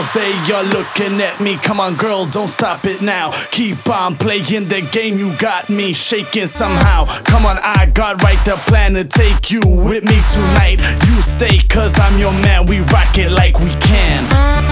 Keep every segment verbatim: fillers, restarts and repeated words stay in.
girls, they are looking at me. Come on girl, don't stop it now. Keep on playing the game, you got me shaking somehow. Come on, I got right the plan to take you with me tonight. You stay cause I'm your man, we rock it like we can.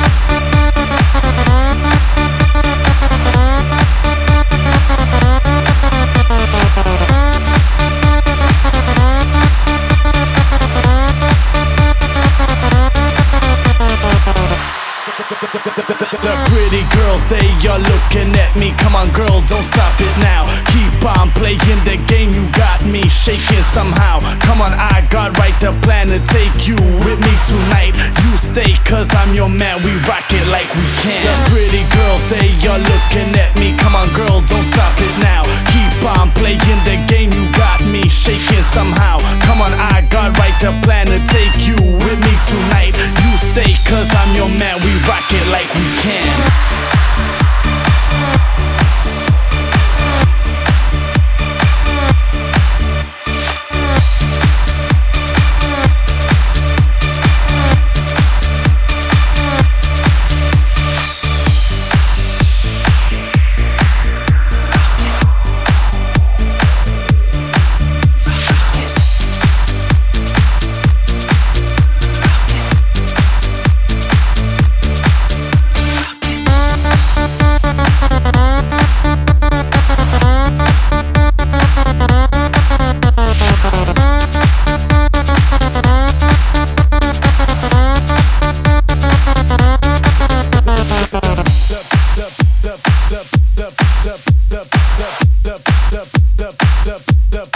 The pretty girls, they are looking at me. Come on girl, don't stop it now. Keep on playing the game, you got me shaking somehow. Come on, I got right the plan to take you with me tonight. You stay cause I'm your man, we rock it like we can. The pretty girls, they are looking at me. Come on girl, don't stop it now. Keep on playing the game, you got me shaking somehow. Come on, I got right the plan to take you with me tonight. You stay cause I'm your man, we rock it like we can. The